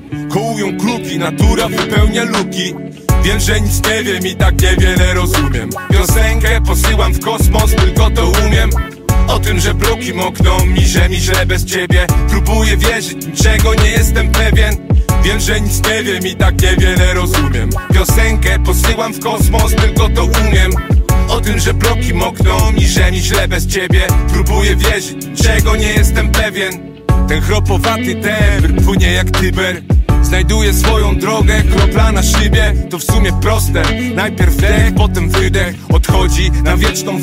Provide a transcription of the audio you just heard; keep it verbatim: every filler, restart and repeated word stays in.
Kołują kluki, natura wypełnia luki. Wiem, że nic nie wiem i tak niewiele rozumiem. Piosenkę posyłam w kosmos, tylko to umiem. O tym, że bloki mokną mi, że mi źle bez ciebie. Próbuję wierzyć, niczego nie jestem pewien. Wiem, że nic nie wiem i tak niewiele rozumiem. Piosenkę posyłam w kosmos, tylko to umiem. O tym, że bloki mokną mi, że mi źle bez ciebie. Próbuję wierzyć, niczego nie jestem pewien. Ten chropowaty tembr płynie jak Tyber. Znajduję swoją drogę, kropla na szybie. To w sumie proste, najpierw wdech, potem wydech. Odchodzi na wieczną